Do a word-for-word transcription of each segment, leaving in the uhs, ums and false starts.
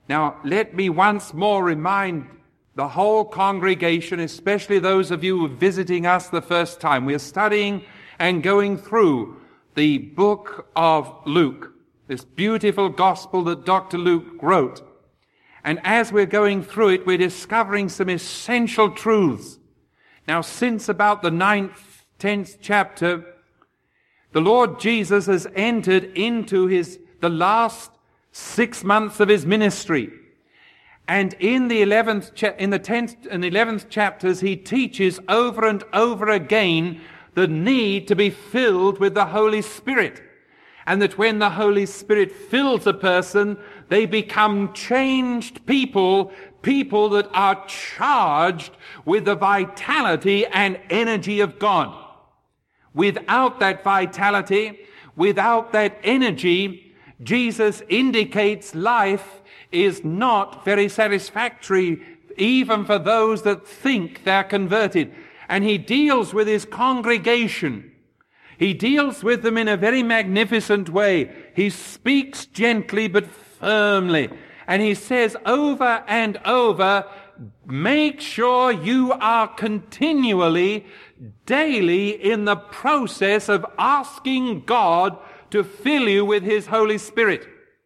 Now, let me once more remind the whole congregation, especially those of you who are visiting us the first time. We are studying and going through the book of Luke, this beautiful gospel that Doctor Luke wrote. And as we're going through it, we're discovering some essential truths. Now, since about the ninth, tenth chapter, the Lord Jesus has entered into his the last six months of his ministry. And in the eleventh, cha- in the tenth and eleventh chapters, he teaches over and over again the need to be filled with the Holy Spirit. And that when the Holy Spirit fills a person, they become changed people, people that are charged with the vitality and energy of God. Without that vitality, without that energy, Jesus indicates life is not very satisfactory, even for those that think they're converted. And he deals with his congregation. He deals with them in a very magnificent way. He speaks gently but firmly. And he says over and over, make sure you are continually, daily in the process of asking God to fill you with his Holy Spirit.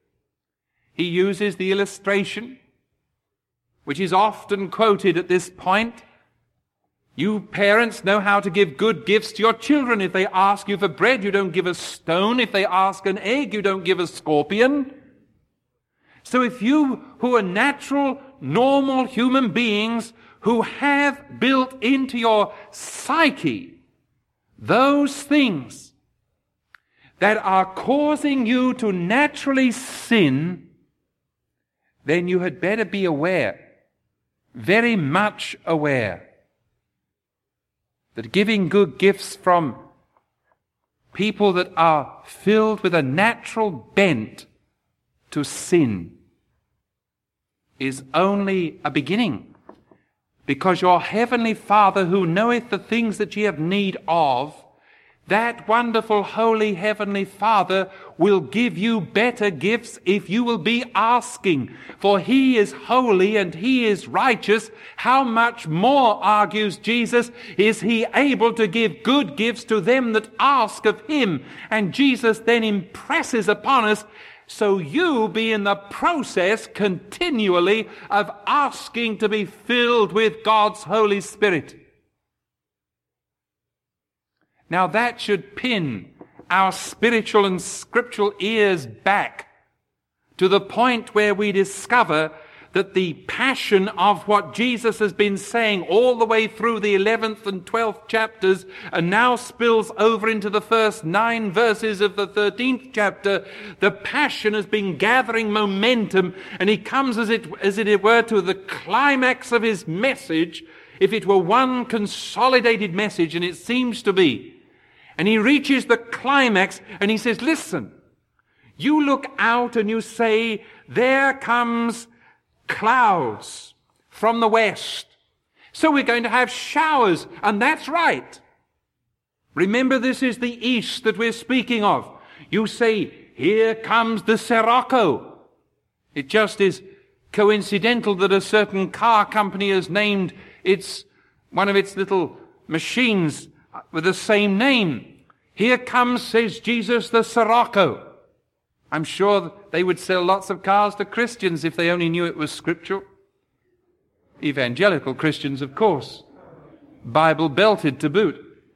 He uses the illustration, which is often quoted at this point. You parents know how to give good gifts to your children. If they ask you for bread, you don't give a stone. If they ask an egg, you don't give a scorpion. So if you who are natural, normal human beings who have built into your psyche those things that are causing you to naturally sin, then you had better be aware, very much aware, that giving good gifts from people that are filled with a natural bent to sin is only a beginning. Because your heavenly Father, who knoweth the things that ye have need of, that wonderful, holy heavenly Father will give you better gifts if you will be asking. For he is holy and he is righteous. How much more, argues Jesus, is he able to give good gifts to them that ask of him? And Jesus then impresses upon us, so you be in the process continually of asking to be filled with God's Holy Spirit. Now that should pin our spiritual and scriptural ears back to the point where we discover that the passion of what Jesus has been saying all the way through the eleventh and twelfth chapters and now spills over into the first nine verses of the thirteenth chapter. The passion has been gathering momentum, and he comes as it, as it were to the climax of his message, if it were one consolidated message, and it seems to be. And he reaches the climax and he says, listen, you look out and you say, there comes clouds from the west. So we're going to have showers, and that's right. Remember, this is the east that we're speaking of. You say, here comes the Sirocco. It just is coincidental that a certain car company has named its one of its little machines with the same name. Here comes, says Jesus, the Sirocco. I'm sure they would sell lots of cars to Christians if they only knew it was scriptural. Evangelical Christians, of course. Bible belted to boot.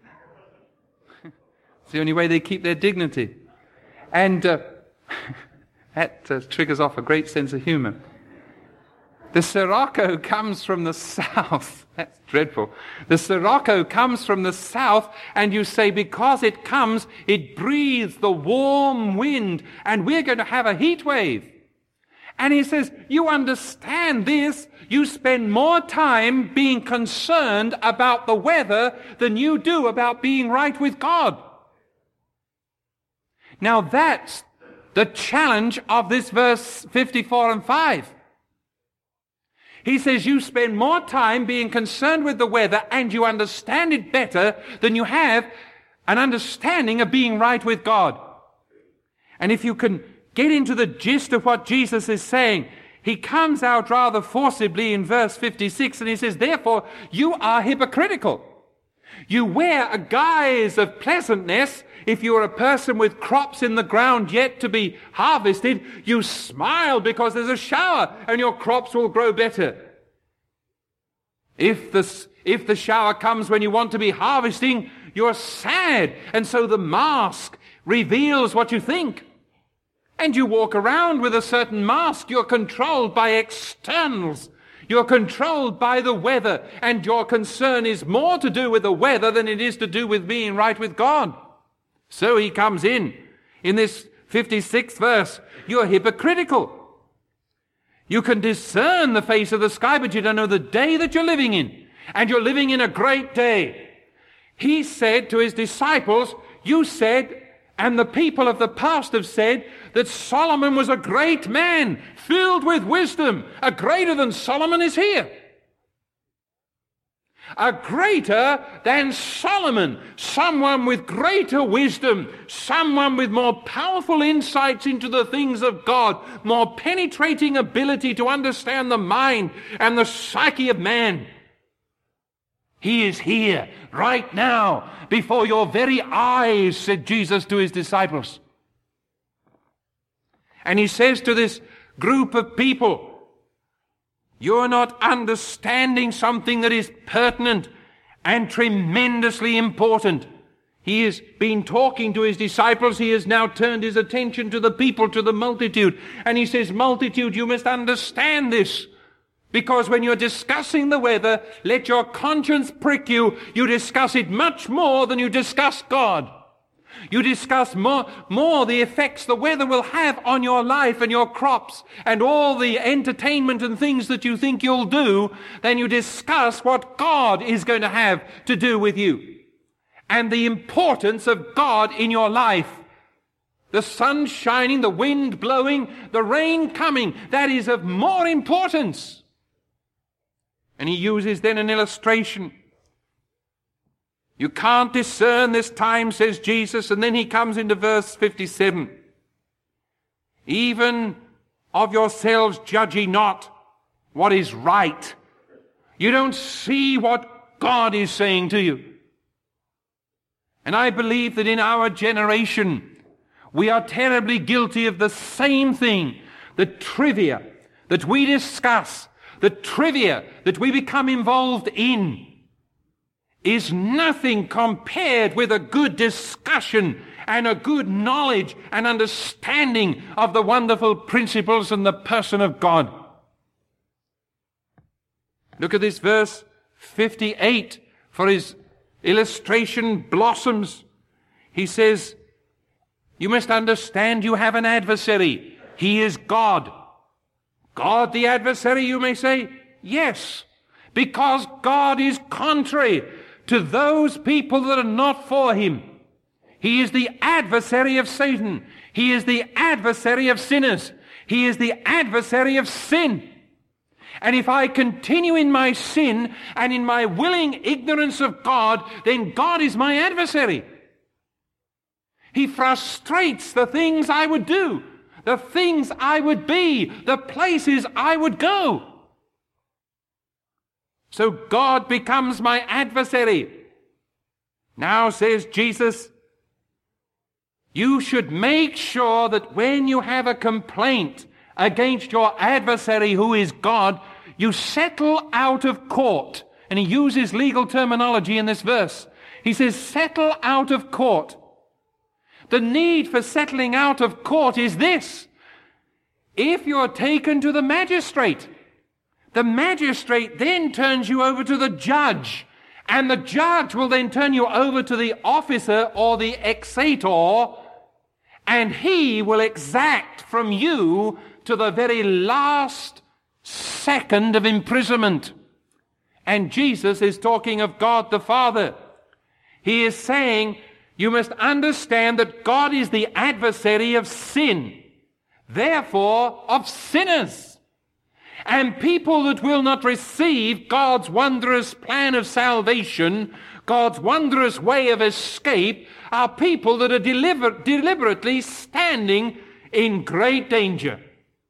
It's the only way they keep their dignity. And uh, that uh, triggers off a great sense of humor. The Sirocco comes from the south. That's dreadful. The Sirocco comes from the south, and you say, because it comes, it breathes the warm wind, and we're going to have a heat wave. And he says, you understand this. You spend more time being concerned about the weather than you do about being right with God. Now that's the challenge of this verse fifty-four and five. He says you spend more time being concerned with the weather and you understand it better than you have an understanding of being right with God. And if you can get into the gist of what Jesus is saying, he comes out rather forcibly in verse fifty-six, and he says, therefore, you are hypocritical. You wear a guise of pleasantness. If you are a person with crops in the ground yet to be harvested, you smile because there's a shower and your crops will grow better. If the, if the shower comes when you want to be harvesting, you're sad, and so the mask reveals what you think. And you walk around with a certain mask. You're controlled by externals. You're controlled by the weather, and your concern is more to do with the weather than it is to do with being right with God. So he comes in, in this fifty-sixth verse, you're hypocritical. You can discern the face of the sky, but you don't know the day that you're living in. And you're living in a great day. He said to his disciples, you said, and the people of the past have said, that Solomon was a great man, filled with wisdom. A greater than Solomon is here. A greater than Solomon, someone with greater wisdom, someone with more powerful insights into the things of God, more penetrating ability to understand the mind and the psyche of man. He is here right now before your very eyes, said Jesus to his disciples. And he says to this group of people, you're not understanding something that is pertinent and tremendously important. He has been talking to his disciples. He has now turned his attention to the people, to the multitude. And he says, multitude, you must understand this. Because when you're discussing the weather, let your conscience prick you. You discuss it much more than you discuss God. You discuss more, more the effects the weather will have on your life and your crops and all the entertainment and things that you think you'll do than you discuss what God is going to have to do with you and the importance of God in your life. The sun shining, the wind blowing, the rain coming, that is of more importance. And he uses then an illustration. You can't discern this time, says Jesus, and then he comes into verse fifty-seven. Even of yourselves judge ye not what is right. You don't see what God is saying to you. And I believe that in our generation, we are terribly guilty of the same thing. The trivia that we discuss, the trivia that we become involved in, is nothing compared with a good discussion and a good knowledge and understanding of the wonderful principles and the person of God. Look at this verse fifty-eight, for his illustration blossoms. He says, you must understand you have an adversary. He is God. God the adversary, you may say? Yes, because God is contrary to those people that are not for him. He is the adversary of Satan. He is the adversary of sinners. He is the adversary of sin. And if I continue in my sin and in my willing ignorance of God, then God is my adversary. He frustrates the things I would do, the things I would be, the places I would go. So God becomes my adversary. Now, says Jesus, you should make sure that when you have a complaint against your adversary who is God, you settle out of court. And he uses legal terminology in this verse. He says, settle out of court. The need for settling out of court is this. If you're taken to the magistrate, the magistrate then turns you over to the judge, and the judge will then turn you over to the officer or the executor, and he will exact from you to the very last second of imprisonment. And Jesus is talking of God the Father. He is saying, you must understand that God is the adversary of sin, therefore of sinners. And people that will not receive God's wondrous plan of salvation, God's wondrous way of escape, are people that are deliver- deliberately standing in great danger.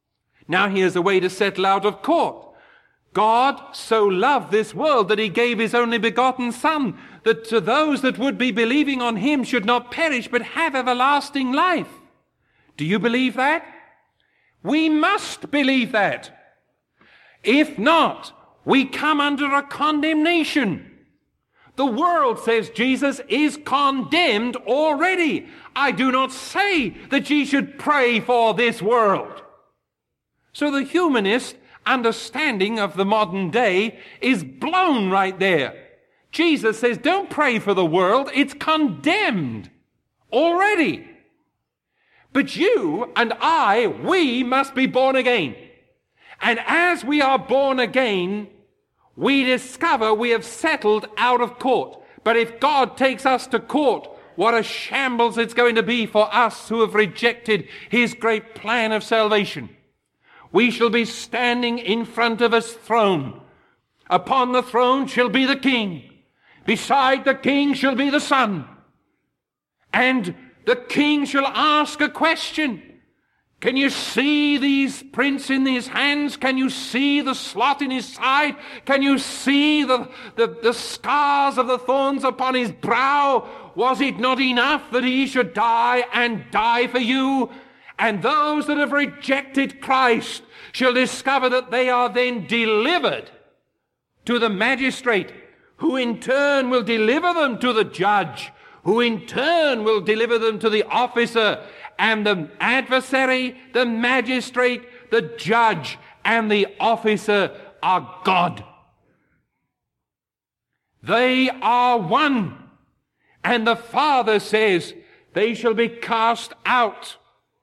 Now here's a way to settle out of court. God so loved this world that he gave his only begotten Son, that to those that would be believing on him should not perish but have everlasting life. Do you believe that? We must believe that. If not, we come under a condemnation. The world, says Jesus, is condemned already. I do not say that ye should pray for this world. So the humanist understanding of the modern day is blown right there. Jesus says, don't pray for the world. It's condemned already. But you and I, we must be born again. And as we are born again, we discover we have settled out of court. But if God takes us to court, what a shambles it's going to be for us who have rejected his great plan of salvation. We shall be standing in front of his throne. Upon the throne shall be the king. Beside the king shall be the Son. And the king shall ask a question. Can you see these prints in his hands? Can you see the slot in his side? Can you see the, the, the scars of the thorns upon his brow? Was it not enough that he should die and die for you? And those that have rejected Christ shall discover that they are then delivered to the magistrate, who in turn will deliver them to the judge, who in turn will deliver them to the officer, and the adversary, the magistrate, the judge, and the officer are God. They are one. And the Father says they shall be cast out.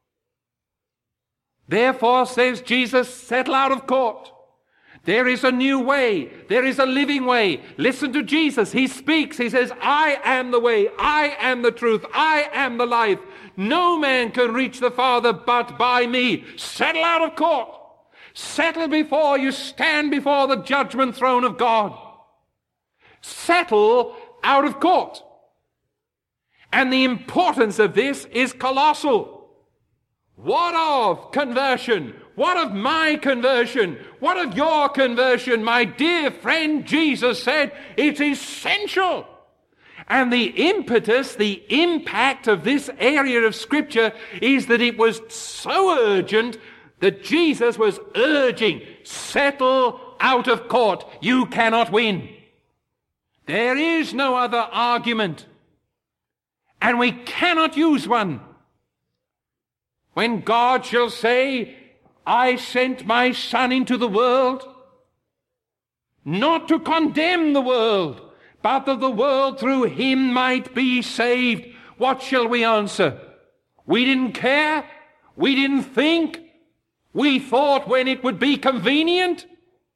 Therefore, says Jesus, settle out of court. There is a new way. There is a living way. Listen to Jesus. He speaks. He says, I am the way. I am the truth. I am the life. No man can reach the Father but by me. Settle out of court. Settle before you stand before the judgment throne of God. Settle out of court. And the importance of this is colossal. What of conversion? What of my conversion? What of your conversion? My dear friend, Jesus said it's essential. And the impetus, the impact of this area of Scripture is that it was so urgent that Jesus was urging, settle out of court. You cannot win. There is no other argument. And we cannot use one. When God shall say, I sent my Son into the world, not to condemn the world, but that the world through him might be saved, what shall we answer? We didn't care. We didn't think. We thought when it would be convenient.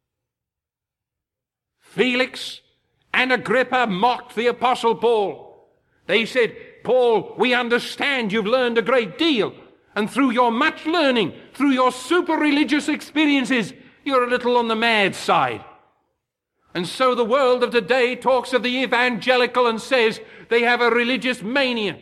Felix and Agrippa mocked the Apostle Paul. They said, Paul, we understand you've learned a great deal. And through your much learning, through your super-religious experiences, you're a little on the mad side. And so the world of today talks of the evangelical and says they have a religious mania.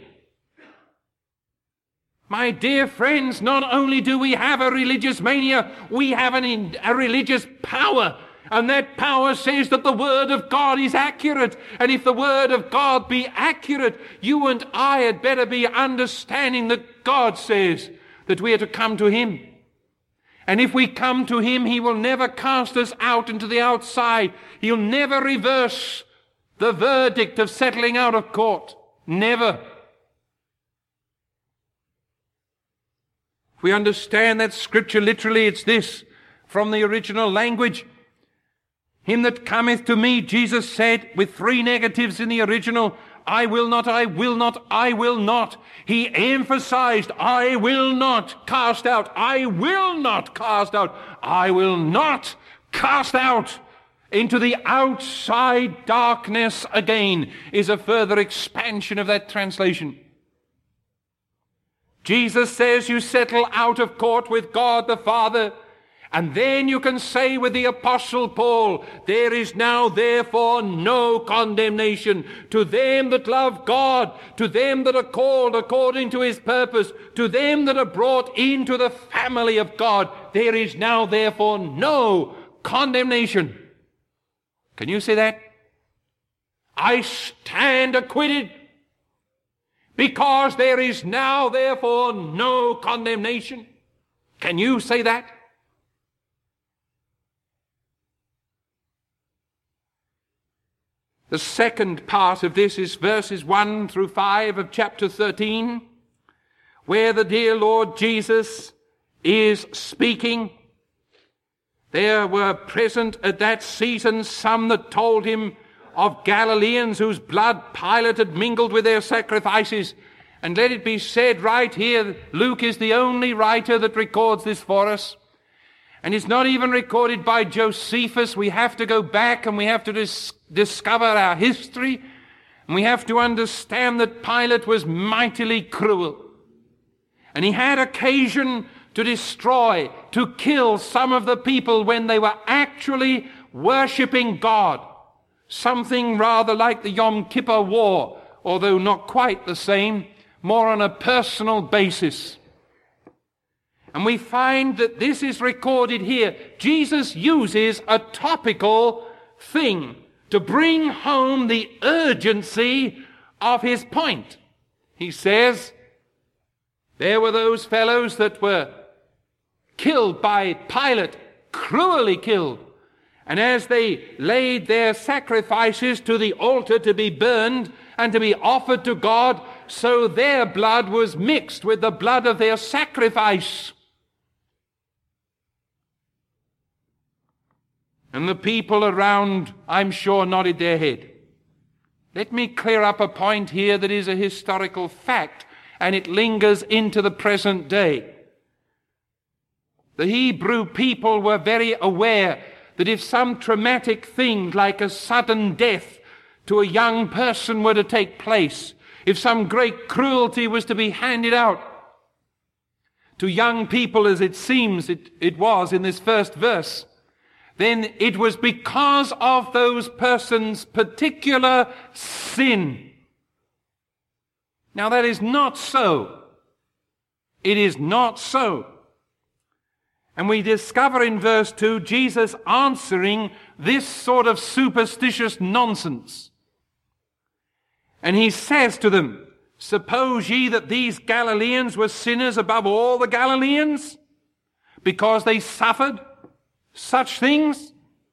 My dear friends, not only do we have a religious mania, we have an, a religious power. And that power says that the Word of God is accurate. And if the Word of God be accurate, you and I had better be understanding that God says that we are to come to him. And if we come to him, he will never cast us out into the outside. He'll never reverse the verdict of settling out of court. Never. If we understand that Scripture literally, it's this from the original language. Him that cometh to me, Jesus said, with three negatives in the original, I will not, I will not, I will not. He emphasized, I will not cast out. I will not cast out. I will not cast out. Into the outside darkness again is a further expansion of that translation. Jesus says you settle out of court with God the Father, And then you can say with the Apostle Paul, there is now therefore no condemnation to them that love God, to them that are called according to his purpose, to them that are brought into the family of God. There is now therefore no condemnation. Can you say that? I stand acquitted because there is now therefore no condemnation. Can you say that? The second part of this is verses one through five of chapter thirteen, where the dear Lord Jesus is speaking. There were present at that season some that told him of Galileans whose blood Pilate had mingled with their sacrifices. And let it be said right here, Luke is the only writer that records this for us. And it's not even recorded by Josephus. We have to go back and we have to dis- discover our history. And we have to understand that Pilate was mightily cruel. And he had occasion to destroy, to kill some of the people when they were actually worshipping God. Something rather like the Yom Kippur War, although not quite the same, more on a personal basis. And we find that this is recorded here. Jesus uses a topical thing to bring home the urgency of his point. He says, there were those fellows that were killed by Pilate, cruelly killed. And as they laid their sacrifices to the altar to be burned and to be offered to God, so their blood was mixed with the blood of their sacrifice. And the people around, I'm sure, nodded their head. Let me clear up a point here that is a historical fact, and it lingers into the present day. The Hebrew people were very aware that if some traumatic thing like a sudden death to a young person were to take place, if some great cruelty was to be handed out to young people, as it seems it, it was in this first verse, then it was because of those persons' particular sin. Now that is not so. It is not so. And we discover in verse two Jesus answering this sort of superstitious nonsense. And he says to them, suppose ye that these Galileans were sinners above all the Galileans, because they suffered such things?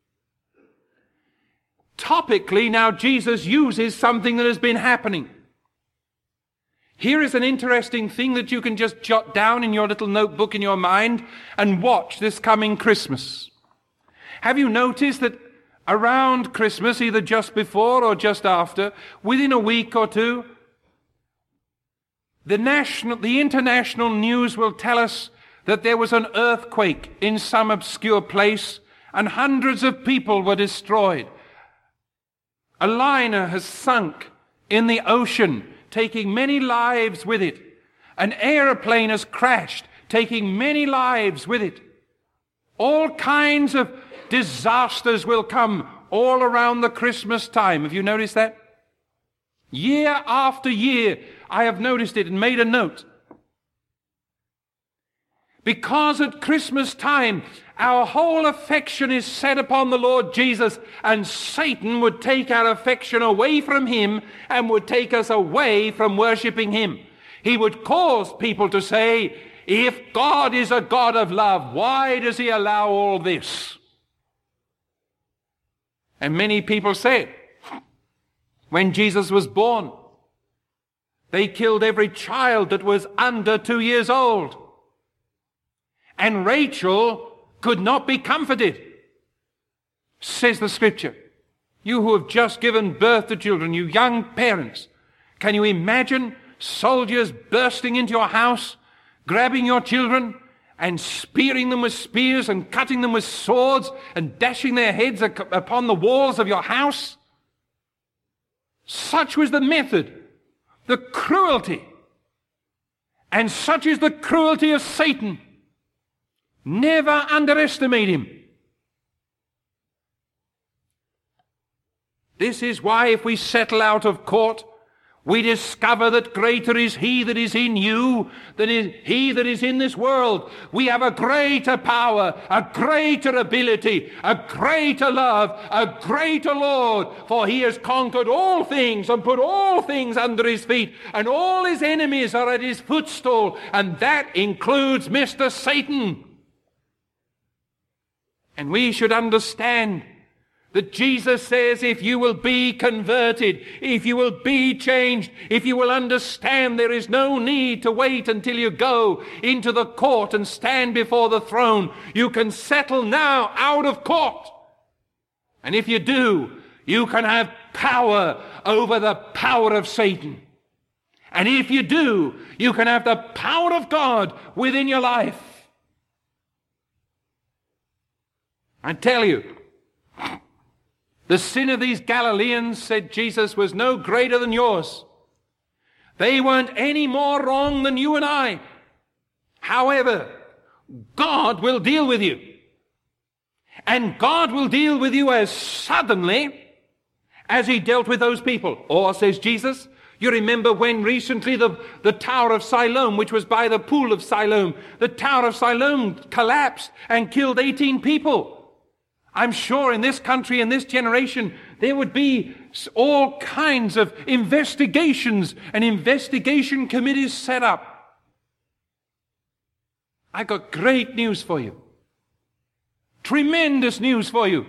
Topically, now Jesus uses something that has been happening. Here is an interesting thing that you can just jot down in your little notebook in your mind and watch this coming Christmas. Have you noticed that around Christmas, either just before or just after, within a week or two, the national, the international news will tell us that there was an earthquake in some obscure place and hundreds of people were destroyed. A liner has sunk in the ocean, taking many lives with it. An airplane has crashed, taking many lives with it. All kinds of disasters will come all around the Christmas time. Have you noticed that? Year after year, I have noticed it and made a note. Because at Christmas time, our whole affection is set upon the Lord Jesus, and Satan would take our affection away from him and would take us away from worshiping him. He would cause people to say, if God is a God of love, why does he allow all this? And many people said, when Jesus was born, they killed every child that was under two years old. And Rachel could not be comforted, says the scripture. You who have just given birth to children, you young parents, can you imagine soldiers bursting into your house, grabbing your children and spearing them with spears and cutting them with swords and dashing their heads upon the walls of your house? Such was the method, the cruelty. And such is the cruelty of Satan. Never underestimate him. This is why if we settle out of court, we discover that greater is he that is in you than is he that is in this world. We have a greater power, a greater ability, a greater love, a greater Lord, for he has conquered all things and put all things under his feet, and all his enemies are at his footstool, and that includes Mister Satan. And we should understand that Jesus says, if you will be converted, if you will be changed, if you will understand there is no need to wait until you go into the court and stand before the throne. You can settle now out of court. And if you do, you can have power over the power of Satan. And if you do, you can have the power of God within your life. I tell you, the sin of these Galileans, said Jesus, was no greater than yours. They weren't any more wrong than you and I. However, God will deal with you. And God will deal with you as suddenly as he dealt with those people. Or, says Jesus, you remember when recently the, the Tower of Siloam, which was by the pool of Siloam, the Tower of Siloam collapsed and killed eighteen people. I'm sure in this country, in this generation, there would be all kinds of investigations and investigation committees set up. I got great news for you. Tremendous news for you.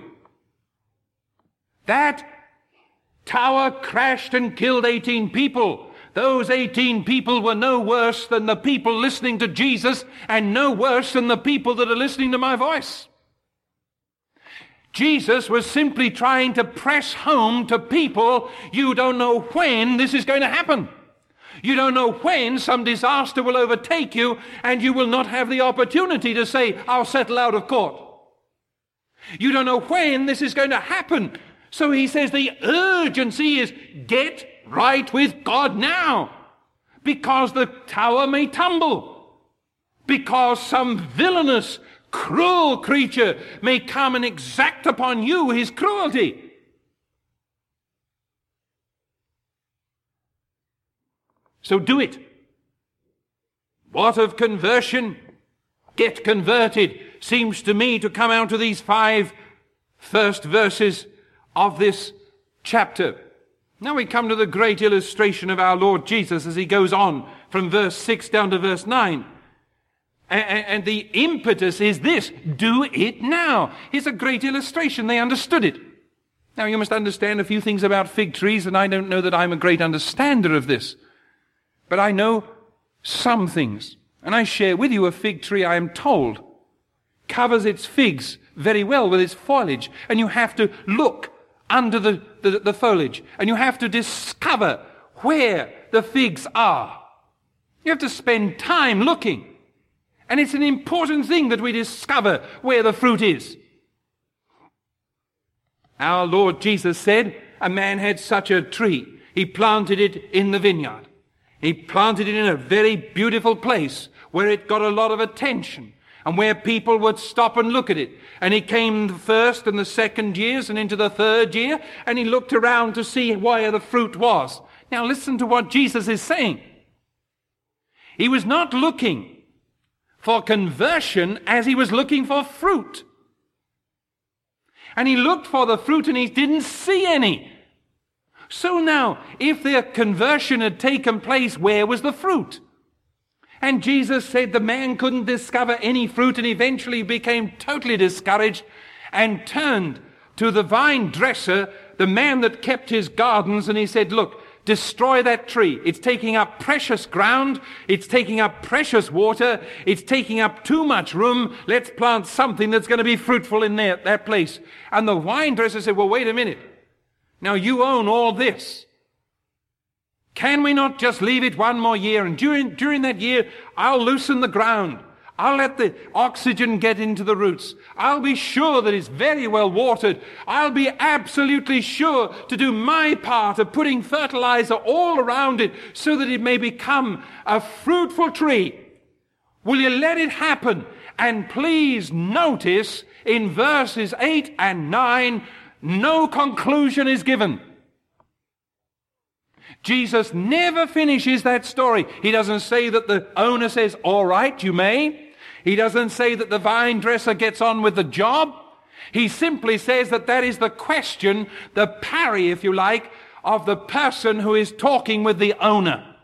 That tower crashed and killed eighteen people. Those eighteen people were no worse than the people listening to Jesus, and no worse than the people that are listening to my voice. Jesus was simply trying to press home to people, you don't know when this is going to happen. You don't know when some disaster will overtake you, and you will not have the opportunity to say, I'll settle out of court. You don't know when this is going to happen. So he says the urgency is get right with God now, because the tower may tumble, because some villainous, cruel creature may come and exact upon you his cruelty. So do it. What of conversion? Get converted seems to me to come out of these five first verses of this chapter. Now we come to the great illustration of our Lord Jesus as he goes on from verse six down to verse nine. And the impetus is this, do it now. Here's a great illustration. They understood it. Now you must understand a few things about fig trees, and I don't know that I'm a great understander of this. But I know some things. And I share with you a fig tree, I am told, covers its figs very well with its foliage. And you have to look under the, the, the foliage. And you have to discover where the figs are. You have to spend time looking. And it's an important thing that we discover where the fruit is. Our Lord Jesus said, a man had such a tree. He planted it in the vineyard. He planted it in a very beautiful place where it got a lot of attention and where people would stop and look at it. And he came the first and the second years and into the third year, and he looked around to see where the fruit was. Now listen to what Jesus is saying. He was not looking for conversion as he was looking for fruit. And he looked for the fruit and he didn't see any. So now, if their conversion had taken place, where was the fruit? And Jesus said the man couldn't discover any fruit, and eventually became totally discouraged and turned to the vine dresser, the man that kept his gardens, and he said, look, destroy that tree. It's taking up precious ground. It's taking up precious water. It's taking up too much room. Let's plant something that's going to be fruitful in there, that place. And the vine dresser said, well, wait a minute. Now you own all this. Can we not just leave it one more year? And during, during that year, I'll loosen the ground. I'll let the oxygen get into the roots. I'll be sure that it's very well watered. I'll be absolutely sure to do my part of putting fertilizer all around it so that it may become a fruitful tree. Will you let it happen? And please notice in verses eight and nine, no conclusion is given. Jesus never finishes that story. He doesn't say that the owner says, all right, you may. He doesn't say that the vine dresser gets on with the job. He simply says that that is the question, the parry, if you like, of the person who is talking with the owner.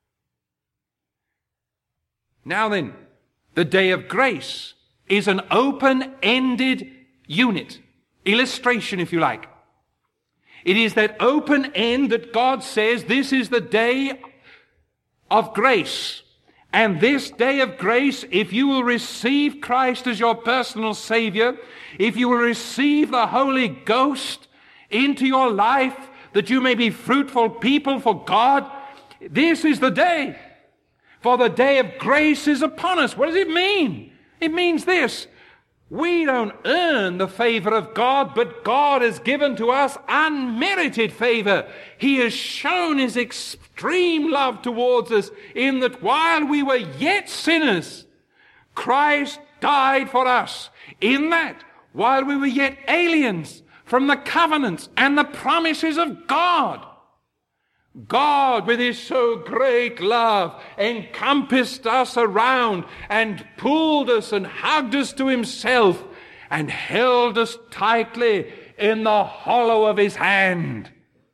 Now then, the day of grace is an open-ended unit, illustration, if you like. It is that open end that God says this is the day of grace. And this day of grace, if you will receive Christ as your personal Savior, if you will receive the Holy Ghost into your life, that you may be fruitful people for God, this is the day. For the day of grace is upon us. What does it mean? It means this. We don't earn the favor of God, but God has given to us unmerited favor. He has shown his extreme love towards us in that while we were yet sinners, Christ died for us. In that, while we were yet aliens from the covenants and the promises of God, God, with his so great love, encompassed us around and pulled us and hugged us to himself and held us tightly in the hollow of his hand.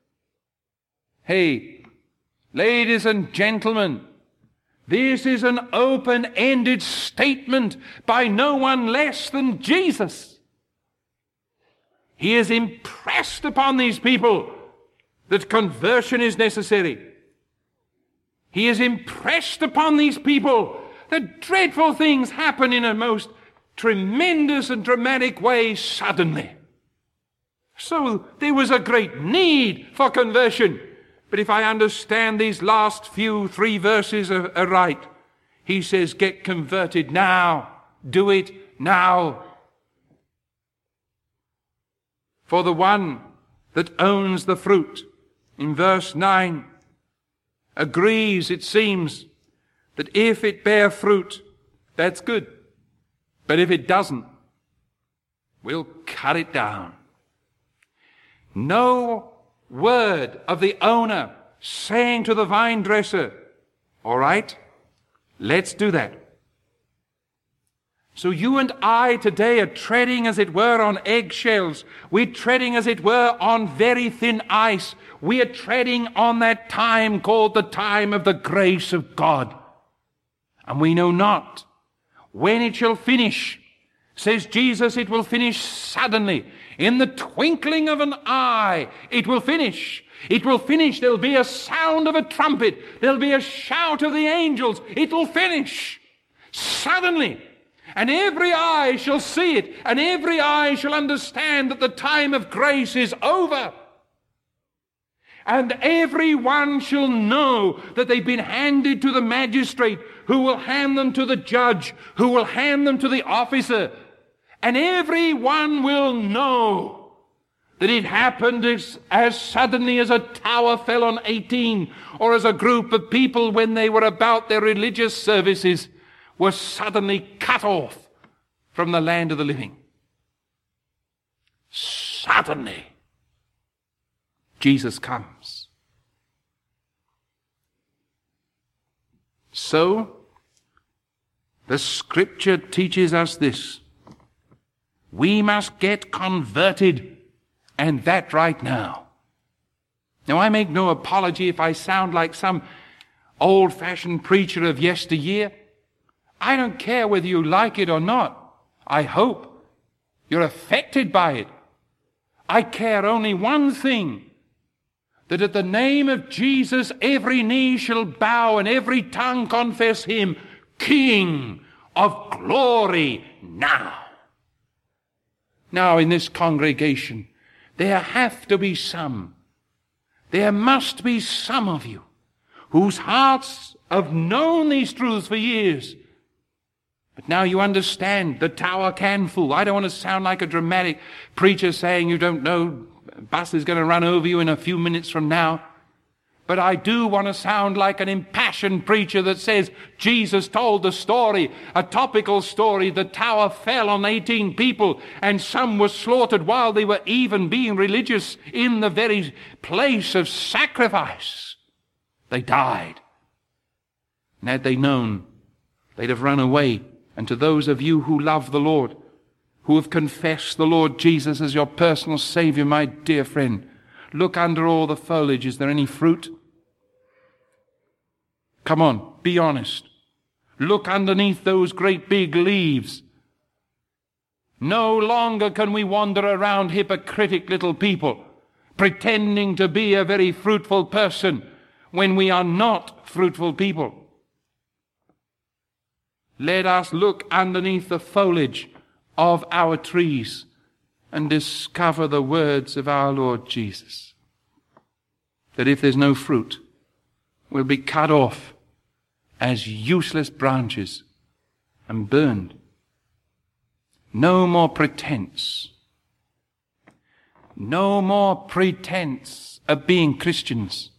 Hey, ladies and gentlemen, this is an open-ended statement by no one less than Jesus. He has impressed upon these people that conversion is necessary. He has impressed upon these people that dreadful things happen in a most tremendous and dramatic way suddenly. So there was a great need for conversion. But if I understand these last few three verses are, are right, he says, get converted now. Do it now. For the one that owns the fruit, in verse nine, agrees, it seems, that if it bear fruit, that's good. But if it doesn't, we'll cut it down. No word of the owner saying to the vine dresser, all right, let's do that. So you and I today are treading, as it were, on eggshells. We're treading, as it were, on very thin ice. We are treading on that time called the time of the grace of God. And we know not when it shall finish. Says Jesus, it will finish suddenly. In the twinkling of an eye, it will finish. It will finish. There'll be a sound of a trumpet. There'll be a shout of the angels. It will finish suddenly. And every eye shall see it, and every eye shall understand that the time of grace is over. And every one shall know that they've been handed to the magistrate, who will hand them to the judge, who will hand them to the officer. And every one will know that it happened as, as suddenly as a tower fell on eighteen, or as a group of people, when they were about their religious services, were suddenly cut off from the land of the living. Suddenly, Jesus comes. So, the Scripture teaches us this. We must get converted, and that right now. Now, I make no apology if I sound like some old-fashioned preacher of yesteryear. I don't care whether you like it or not. I hope you're affected by it. I care only one thing, that at the name of Jesus every knee shall bow and every tongue confess him King of glory now. Now in this congregation, there have to be some, there must be some of you whose hearts have known these truths for years. But now you understand the tower can fall. I don't want to sound like a dramatic preacher saying you don't know, a bus is going to run over you in a few minutes from now. But I do want to sound like an impassioned preacher that says Jesus told the story, a topical story. The tower fell on eighteen people and some were slaughtered while they were even being religious in the very place of sacrifice. They died. And had they known, they'd have run away. And to those of you who love the Lord, who have confessed the Lord Jesus as your personal Savior, my dear friend, look under all the foliage. Is there any fruit? Come on, be honest. Look underneath those great big leaves. No longer can we wander around hypocritic little people, pretending to be a very fruitful person when we are not fruitful people. Let us look underneath the foliage of our trees and discover the words of our Lord Jesus. That if there's no fruit, we'll be cut off as useless branches and burned. No more pretense. No more pretense of being Christians.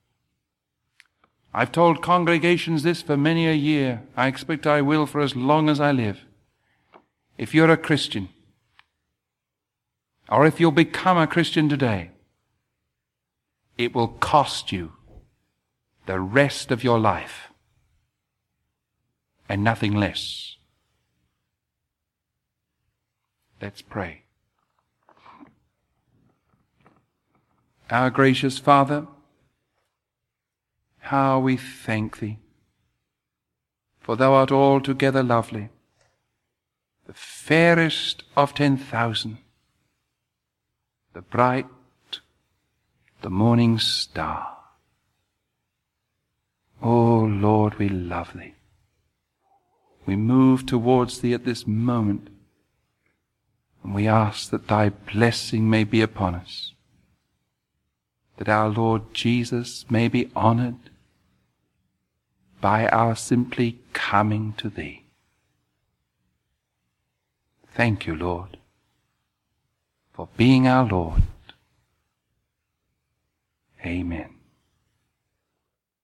I've told congregations this for many a year. I expect I will for as long as I live. If you're a Christian, or if you'll become a Christian today, it will cost you the rest of your life and nothing less. Let's pray. Our gracious Father, how we thank Thee, for Thou art altogether lovely, the fairest of ten thousand, the bright, the morning star. Oh Lord, we love Thee. We move towards Thee at this moment, and we ask that Thy blessing may be upon us, that our Lord Jesus may be honored by our simply coming to Thee. Thank you, Lord, for being our Lord. Amen.